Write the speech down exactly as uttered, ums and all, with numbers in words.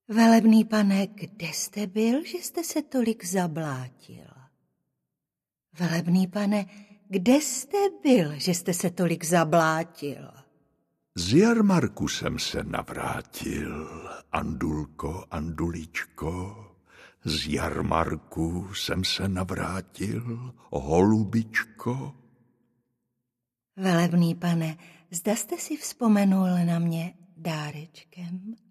Velebný pane, kde jste byl, že jste se tolik zablátil? Velebný pane, kde jste byl, že jste se tolik zablátil? Z jarmarku jsem se navrátil, Andulko, Anduličko. Z jarmarku jsem se navrátil, holubičko. Velebný pane, zda jste si vzpomenul na mě dárečkem?